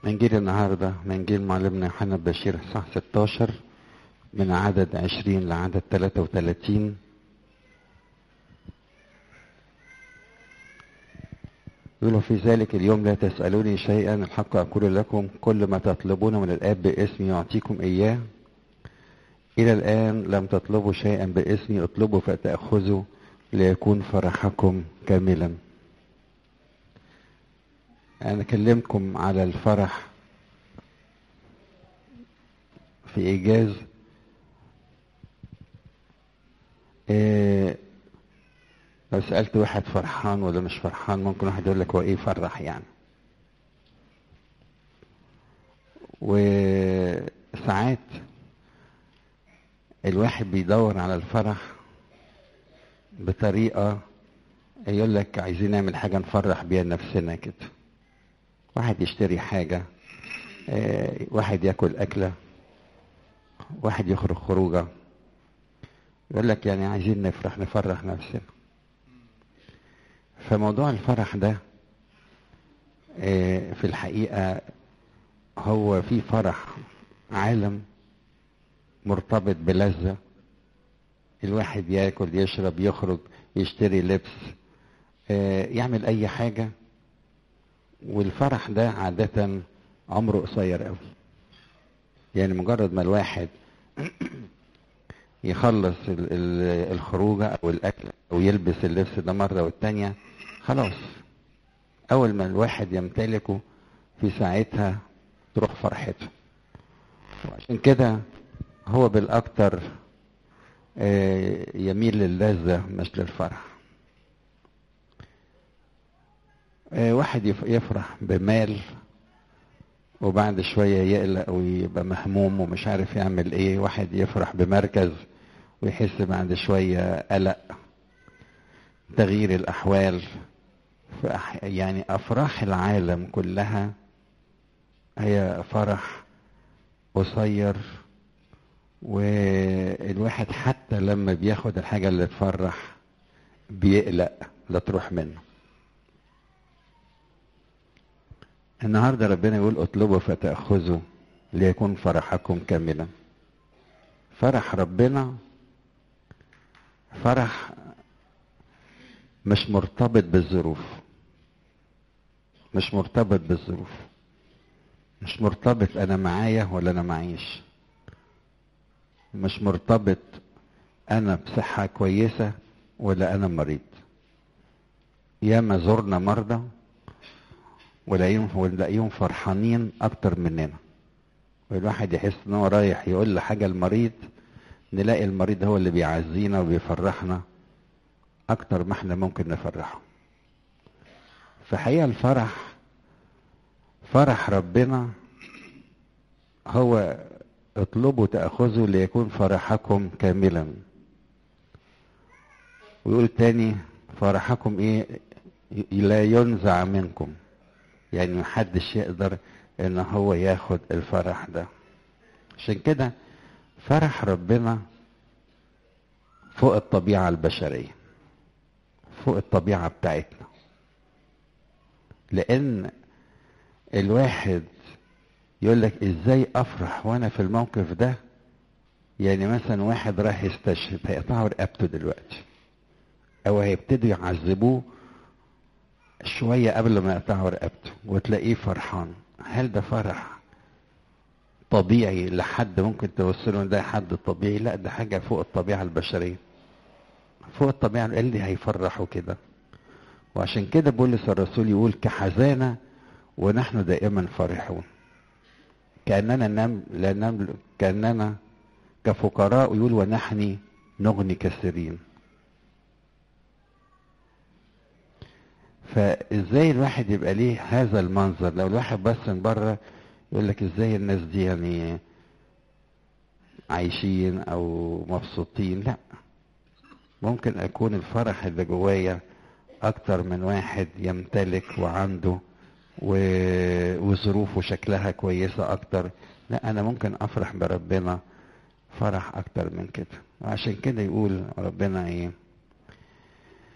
إنجيل النهاردة من إنجيل معلمنا يوحنا البشير صح 16 من عدد 20 لعدد 33. يقولوا في ذلك اليوم لا تسألوني شيئا، الحق أقول لكم كل ما تطلبون من الآب باسمي يعطيكم إياه. إلى الآن لم تطلبوا شيئا باسمي، اطلبوا فتأخذوا ليكون فرحكم كاملا. أنا أكلمكم على الفرح في إيجاز. لو سألت واحد فرحان ولا مش فرحان، ممكن واحد يقول لك هو إيه فرح يعني. وساعات الواحد بيدور على الفرح بطريقة، يقول لك عايزين نعمل حاجة نفرح بيها نفسنا كده. واحد يشتري حاجة، واحد ياكل أكلة، واحد يخرج خروجة، يقول لك يعني عايزين نفرح نفسنا. فموضوع الفرح ده في الحقيقة هو في فرح عالم مرتبط بلذة. الواحد ياكل يشرب يخرج يشتري لبس، يعمل اي حاجة، والفرح ده عادة عمره قصير قوي. يعني مجرد ما الواحد يخلص الخروجة او الاكل او يلبس اللبس ده مرة والتانية، خلاص اول ما الواحد يمتلكه في ساعتها تروح فرحته. وعشان كده هو بالاكتر يميل للذة مش للفرح. واحد يفرح بمال وبعد شوية يقلق ويبقى مهموم ومش عارف يعمل ايه. واحد يفرح بمركز ويحس بعد شوية قلق، تغيير الأحوال. يعني أفراح العالم كلها هي فرح قصير، والواحد حتى لما بياخد الحاجة اللي تفرح بيقلق لا تروح منه. النهاردة ربنا يقول اطلبوا فتأخذوا ليكون فرحكم كاملا. فرح ربنا فرح مش مرتبط بالظروف، مش مرتبط بالظروف، مش مرتبط انا معايا ولا انا معيش، مش مرتبط انا بصحة كويسة ولا انا مريض. ياما زرنا مرضى ونلاقيهم فرحانين اكتر مننا، والواحد يحس ان هو رايح يقول لحاجة المريض، نلاقي المريض هو اللي بيعزينا وبيفرحنا اكتر ما احنا ممكن نفرحه. فحقيقة الفرح، فرح ربنا هو اطلبوا تأخذوا ليكون فرحكم كاملا. ويقول تاني فرحكم ايه؟ لا ينزع منكم. يعني محدش يقدر ان هو ياخد الفرح ده. عشان كده فرح ربنا فوق الطبيعة البشرية، فوق الطبيعة بتاعتنا. لان الواحد يقول لك ازاي افرح وانا في الموقف ده. يعني مثلا واحد راح يستشهد، هيقطعوا رقبته دلوقتي او هيبتدوا يعذبوه شوية قبل ما يقطعوا رقبته، وتلاقيه فرحان. هل ده فرح طبيعي لحد ممكن توصله ده حد طبيعي؟ لا، ده حاجة فوق الطبيعة البشرية، فوق الطبيعة اللي هيفرحوا كده. وعشان كده بولس الرسول يقول كحزانة ونحن دائما فرحون، كأننا كفقراء، يقول ونحن نغني كثيرين. فازاي الواحد يبقى ليه هذا المنظر؟ لو الواحد بس من بره يقول لك ازاي الناس دي يعني عايشين او مبسوطين. لا، ممكن اكون الفرح اللي جوايا اكتر من واحد يمتلك وعنده وظروفه شكلها كويسة اكتر. لا، انا ممكن افرح بربنا فرح اكتر من كده. وعشان كده يقول ربنا ايه؟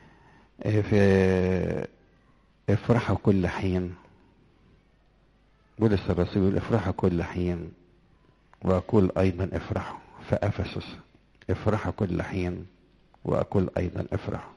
في افرحوا كل حين بولس الرسول يقول افرحوا كل حين واقول ايضا افرحوا. فافسس افرحوا كل حين واقول ايضا افرحوا.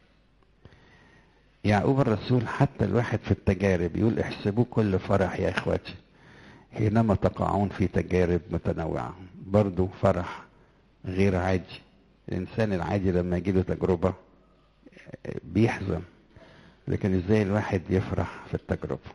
يعقوب الرسول حتى الواحد في التجارب يقول احسبوه كل فرح يا اخواتي حينما تقعون في تجارب متنوعة. برضو فرح غير عادي. الانسان العادي لما يجيله تجربة بيحزن، لكن ازاي الواحد يفرح في التجربة؟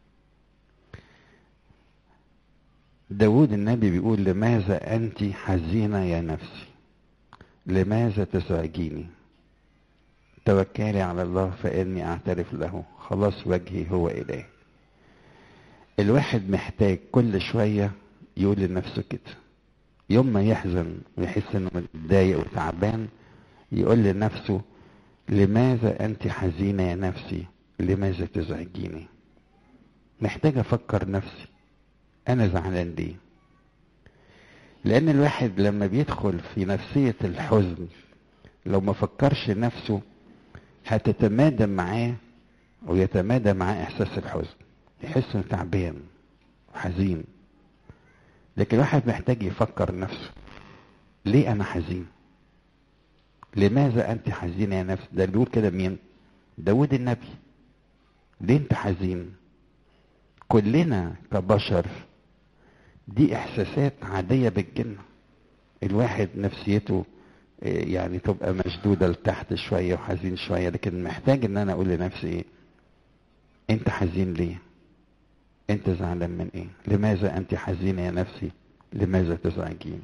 داود النبي بيقول لماذا انت حزينة يا نفسي، لماذا تزعجيني؟ توكلي على الله فاني اعترف له، خلاص وجهي هو اليه. الواحد محتاج كل شوية يقول لنفسه كده، يوم ما يحزن ويحس انه متضايق وتعبان يقول لنفسه لماذا انت حزينة يا نفسي، لماذا تزعجيني؟ محتاج افكر نفسي انا زعلان ليه. لان الواحد لما بيدخل في نفسية الحزن لو ما فكرش نفسه هتتمادى معاه ويتمادى معاه احساس الحزن، يحس انه تعبان وحزين. لكن الواحد محتاج يفكر نفسه ليه انا حزين، لماذا انت حزينة يا نفس. ده بيقول كده مين؟ داود النبي. ليه انت حزين؟ كلنا كبشر دي احساسات عادية بالجنة. الواحد نفسيته يعني تبقى مشدودة لتحت شوية وحزين شوية، لكن محتاج ان انا اقول لنفسي ايه؟ انت حزين ليه؟ انت زعلان من ايه؟ لماذا انت حزينة يا نفسي، لماذا تزعجيني؟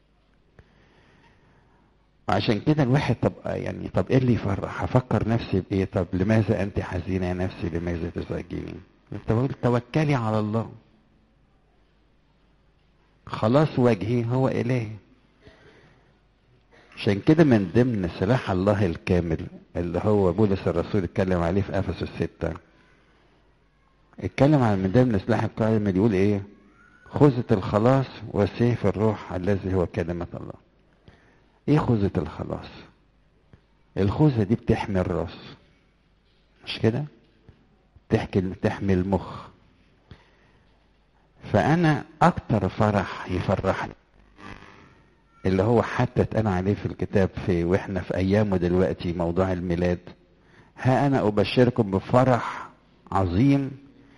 وعشان كده الواحد طب ايه اللي يفرح؟ هفكر نفسي بايه؟ طب لماذا انت حزينة يا نفسي، لماذا تزعجيني؟ انت بقول توكلي على الله، خلاص وجهي هو الهي. عشان كده من ضمن سلاح الله الكامل اللي هو بولس الرسول اتكلم عليه في افسس 6، اتكلم عن من ضمن سلاح الكامل يقول ايه؟ خوذة الخلاص وسيف الروح الذي هو كلمة الله. ايه خوذة الخلاص؟ الخوذة دي بتحمي الراس، مش كده؟ تحمي المخ. فانا اكتر فرح يفرحني اللي هو حتى اتقال عليه في الكتاب واحنا في ايامه دلوقتي موضوع الميلاد، ها انا ابشركم بفرح عظيم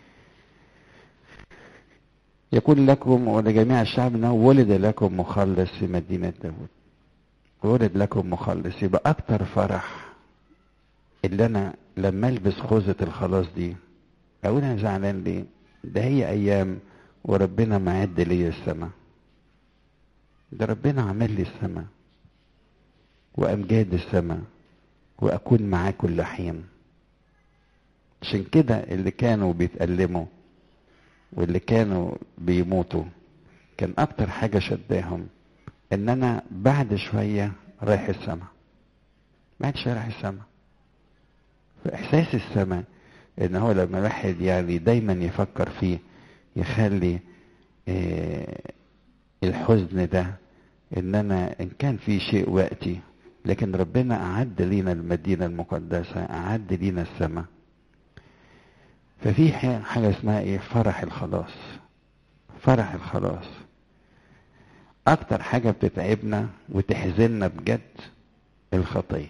يكون لكم ولجميع الشعب انه ولد لكم مخلص في مدينة داود. ولد لكم مخلص. يبقى اكتر فرح اللي انا لما البس خوذة الخلاص دي اقول انا زعلان ليه؟ ده هي ايام وربنا معد لي السماء. ده ربنا عمل لي السماء وامجاد السماء واكون معاه كل حين. عشان كده اللي كانوا بيتألموا واللي كانوا بيموتوا كان اكتر حاجة شداهم ان انا بعد شوية رايح السماء، بعد شوية رايح السماء. فاحساس السماء ان هو لما الواحد يعني دايما يفكر فيه يخلي الحزن ده ان انا ان كان في شيء وقتي، لكن ربنا اعد لينا المدينة المقدسة، اعد لينا السماء. ففي حاجة اسمها ايه؟ فرح الخلاص. فرح الخلاص اكتر حاجة بتتعبنا وتحزننا بجد الخطية،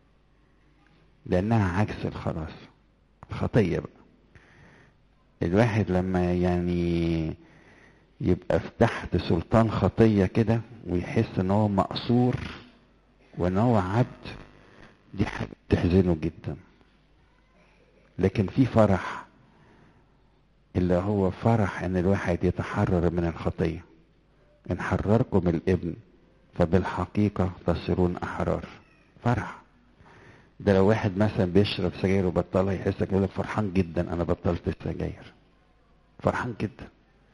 لانها عكس الخلاص. الخطية بقى الواحد لما يعني يبقى في تحت سلطان خطية كده ويحس ان هو مقصور وان هو عبد، دي حاجة تحزنه جدا. لكن في فرح اللي هو فرح ان الواحد يتحرر من الخطية. ان حرركم الابن فبالحقيقة تصيرون احرار. فرح ده لو واحد مثلا بيشرب سجاير وبطلها يحس يقول لك فرحان جدا انا بطلت السجاير، فرحان جدا.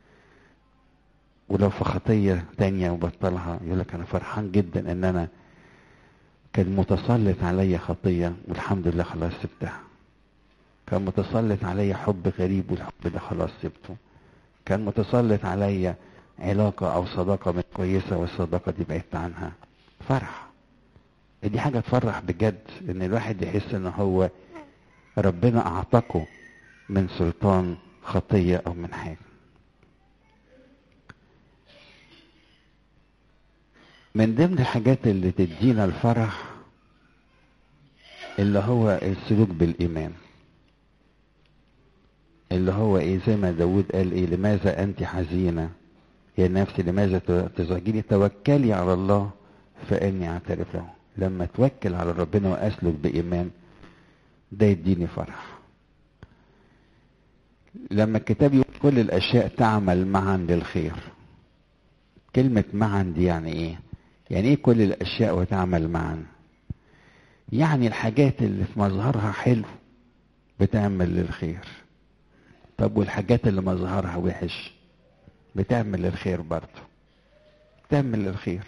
ولو في خطية تانية وبطلها يقول لك انا فرحان جدا ان انا كان متسلط عليا خطية والحمد لله خلاص سبتها. كان متسلط عليا حب غريب والحب ده خلاص سبته. كان متسلط عليا علاقة او صداقة مش كويسة والصداقة دي بعدت عنها. فرح. دي حاجة تفرح بجد ان الواحد يحس ان هو ربنا اعتقه من سلطان خطية او من حاجة. من ضمن الحاجات اللي تدينا الفرح اللي هو السلوك بالإيمان، اللي هو ايه زي ما داود قال ايه، لماذا انت حزينة يا نفسي، لماذا تزعجيني، توكلي على الله فاني اعترف له. لما توكل على ربنا واسلك بايمان ده يديني فرح. لما الكتاب يقول كل الاشياء تعمل معا للخير، كلمة معا دي يعني ايه؟ يعني ايه كل الاشياء وتعمل معا؟ يعني الحاجات اللي في مظهرها حلو بتعمل للخير، طب والحاجات اللي مظهرها وحش بتعمل للخير برضه، بتعمل للخير.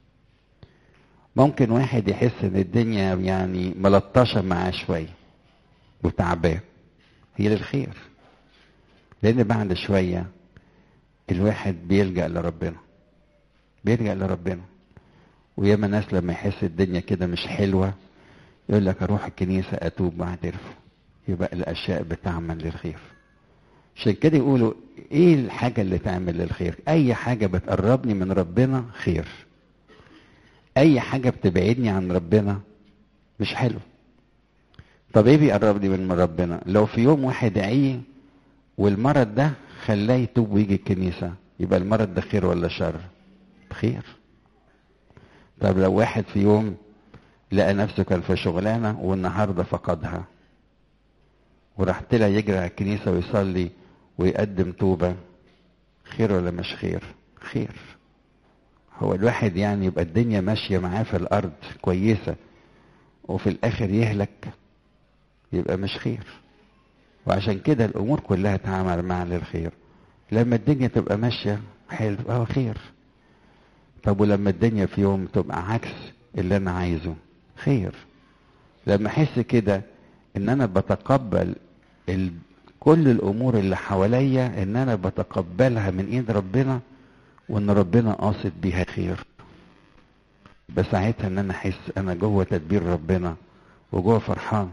ممكن واحد يحس ان الدنيا يعني ملطشة معاه شوية وتعبان، هي للخير، لان بعد شوية الواحد بيلجأ لربنا، بيلجأ لربنا. وياما ناس لما يحس الدنيا كده مش حلوة يقول لك اروح الكنيسة اتوب واعترف، يبقى الاشياء بتعمل للخير. عشان كده يقولوا ايه الحاجة اللي تعمل للخير؟ اي حاجة بتقربني من ربنا خير، اي حاجة بتبعدني عن ربنا مش حلو. طب ايه بيقربني من ربنا؟ لو في يوم واحد عي والمرض ده خلاه يتوب ويجي الكنيسة، يبقى المرض ده خير ولا شر؟ خير. طب لو واحد في يوم لقى نفسه كان في شغلانة والنهاردة فقدها وراح طلع يجري على الكنيسة ويصلي ويقدم توبة، خير ولا مش خير؟ خير. هو الواحد يعني يبقى الدنيا ماشية معاه في الأرض كويسة وفي الآخر يهلك، يبقى مش خير. وعشان كده الأمور كلها تعمل معا للخير. لما الدنيا تبقى ماشية حلو خير. طب ولما الدنيا في يوم تبقى عكس اللي أنا عايزه، خير. لما أحس كده إن أنا بتقبل كل الأمور اللي حواليا إن أنا بتقبلها من إيد ربنا وإن ربنا قاصد بيها خير، بس ساعتها إن أنا أحس أنا جوه تدبير ربنا وجوه فرحان.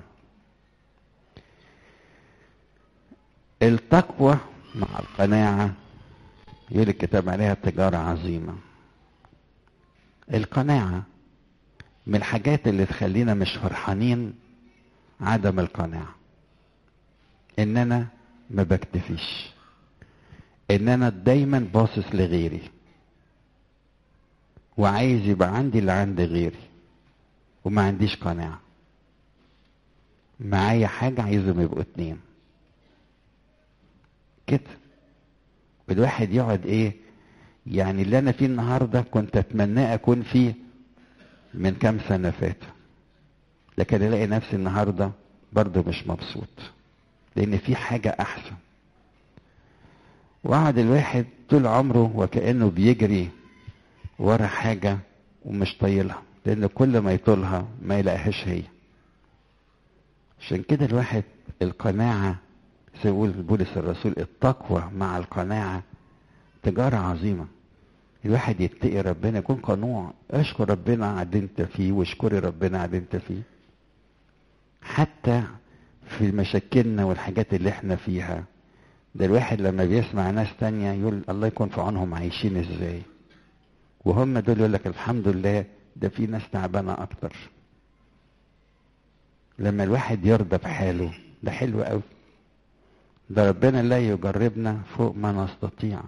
التقوى مع القناعة يقول الكتاب عليها تجارة عظيمة. القناعة من الحاجات اللي تخلينا مش فرحانين، عدم القناعة، ان انا ما بكتفيش، ان انا دايما باصص لغيري وعايز يبقى عندي اللي عند غيري وما عنديش قناعة. معايا حاجة عايزهم يبقوا اتنين كده. الواحد يقعد ايه يعني، اللي انا فيه النهاردة كنت اتمنى اكون فيه من كام سنة فاتوا، لكن الاقي نفسي النهاردة برضه مش مبسوط لان في حاجة احسن. وقعد الواحد طول عمره وكأنه بيجري ورا حاجة ومش طايلها، لان كل ما يطولها ما يلاقيهاش هي. عشان كده الواحد القناعة زي يقول بولس الرسول التقوى مع القناعة تجارة عظيمة. الواحد يتقي ربنا، يكون قنوع، اشكر ربنا على اللي انت فيه واشكري ربنا على اللي انت فيه. حتى في مشاكلنا والحاجات اللي احنا فيها، ده الواحد لما بيسمع ناس تانية يقول الله يكون في عونهم عايشين ازاي، وهم دول يقول لك الحمد لله ده في ناس تعبانة اكتر. لما الواحد يرضى بحاله ده حلو قوي. ده ربنا لا يجربنا فوق ما نستطيع،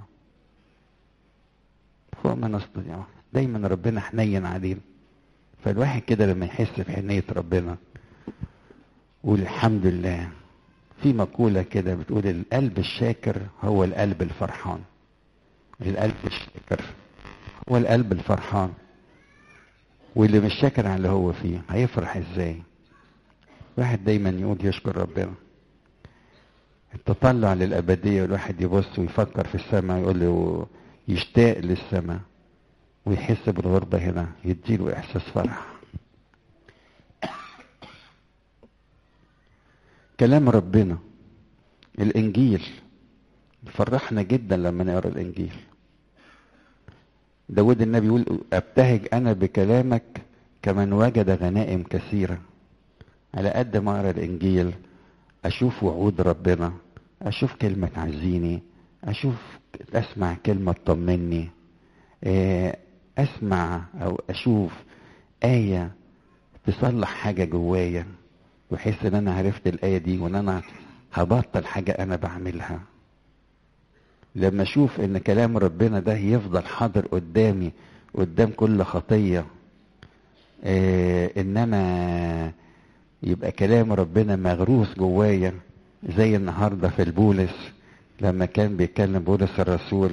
فوق ما نستطيع. دايما ربنا حنين علينا. فالواحد كده لما يحس بحنية ربنا قول الحمد لله. في مقولة كده بتقول القلب الشاكر هو القلب الفرحان. القلب الشاكر هو القلب الفرحان. واللي مش شاكر على اللي هو فيه هيفرح ازاي؟ الواحد دايما يقول يشكر ربنا. التطلع للأبدية والواحد يبص ويفكر في السماء يقول له يشتاق للسماء ويحس بالغربة هنا يديله إحساس فرح. كلام ربنا الإنجيل فرحنا جدا لما نقرأ الإنجيل. داود النبي يقول أبتهج أنا بكلامك كمن وجد غنائم كثيرة. على قد ما أقرأ الإنجيل أشوف وعود ربنا، أشوف كلمة تعزيني، أسمع كلمة تطمني، اسمع او اشوف آية تصلح حاجة جوايا، وحس ان انا عرفت الآية دي وان انا هبطل حاجة انا بعملها. لما اشوف ان كلام ربنا ده يفضل حاضر قدامي قدام كل خطية، ان انا يبقى كلام ربنا مغروس جوايا، زي النهاردة في البولس لما كان بيتكلم بولس الرسول،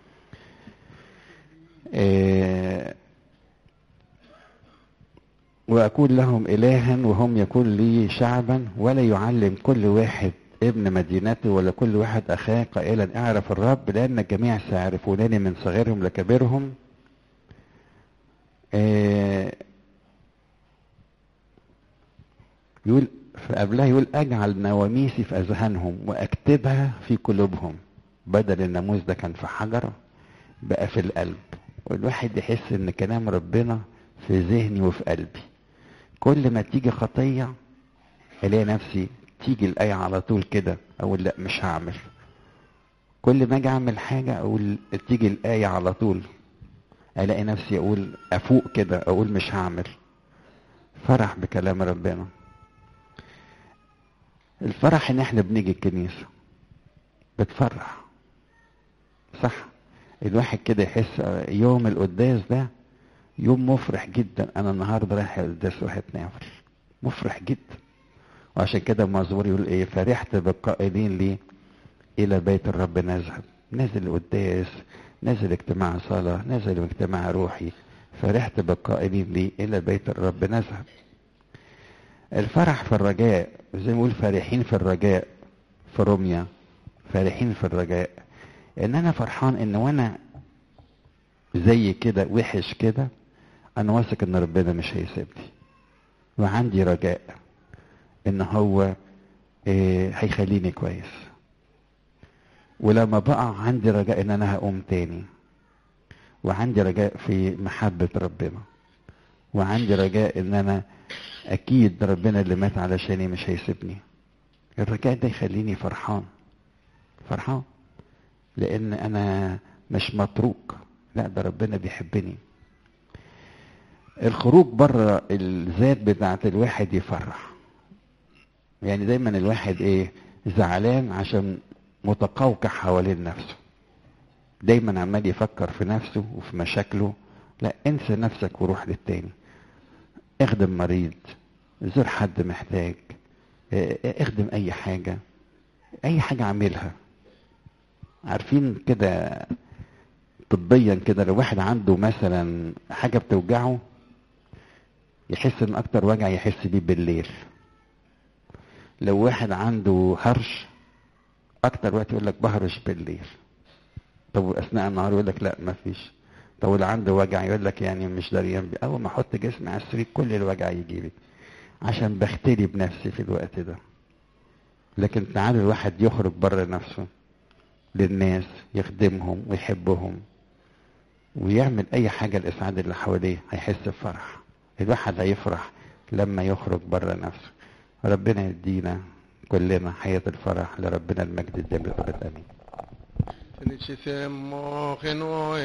وأكون لهم إلها وهم يكون لي شعبا، ولا يعلم كل واحد ابن مدينته ولا كل واحد أخاه قائلا اعرف الرب، لأن الجميع سيعرفونني من صغيرهم لكبيرهم. يقول قبلها، يقول أجعل نواميسي في أذهانهم وأكتبها في قلوبهم. بدل الناموس ده كان في حجرة بقى في القلب، والواحد يحس ان كلام ربنا في ذهني وفي قلبي. كل ما تيجي خطية الاقي نفسي تيجي الآية على طول كده، اقول لا مش هعمل. كل ما اجي اعمل حاجة اقول تيجي الآية على طول، الاقي نفسي اقول افوق كده اقول مش هعمل. فرح بكلام ربنا. الفرح ان احنا بنيجي الكنيسة بتفرح، صح؟ الواحد كده يحس يوم القداس ده يوم مفرح جدا. انا النهارده رايح القداس واحد نافل، مفرح جدا. وعشان كده المزمور يقول ايه؟ فرحت بالقائلين لي الى بيت الرب نذهب. نازل القداس، نازل اجتماع صلاة، نازل اجتماع روحي، فرحت بالقائلين لي الى بيت الرب نذهب. الفرح في الرجاء، زي ما بيقول فرحين في الرجاء في روميا، فرحين في الرجاء. ان انا فرحان ان وانا زي كده وحش كده، انا واثق ان ربنا مش هيسيبني، وعندي رجاء ان هو هيخليني كويس. ولما بقع عندي رجاء ان انا هقوم تاني، وعندي رجاء في محبة ربنا، وعندي رجاء ان انا اكيد ربنا اللي مات علشاني مش هيسيبني. الرجاء ده يخليني فرحان، فرحان لان انا مش متروك، لا ده ربنا بيحبني. الخروج بره الذات بتاعت الواحد يفرح. يعني دايما الواحد ايه؟ زعلان عشان متقوقع حوالين نفسه، دايما عمال يفكر في نفسه وفي مشاكله. لا، انسى نفسك وروح للتاني. اخدم مريض، زور حد محتاج، اخدم اي حاجة، اي حاجة اعملها. عارفين كده طبيا كده، لو واحد عنده مثلا حاجة بتوجعه يحس ان اكتر وجع يحس بيه بالليل. لو واحد عنده هرش اكتر وقت يقول لك بهرش بالليل. طب اثناء النهار يقول لك لا ما فيش. طب اللي عنده وجع يقول لك يعني مش دريان بيه، اول ما احط جسمي على السرير كل الوجع يجي لي، عشان بختلي بنفسي في الوقت ده. لكن تعالوا الواحد يخرج بره نفسه للناس، يخدمهم ويحبهم ويعمل اي حاجة لاسعاد اللي حواليه، هيحس بفرح. الواحد هيفرح لما يخرج بره نفسه. ربنا يدينا كلنا حياة الفرح. لربنا المجد الدائم الابد امين.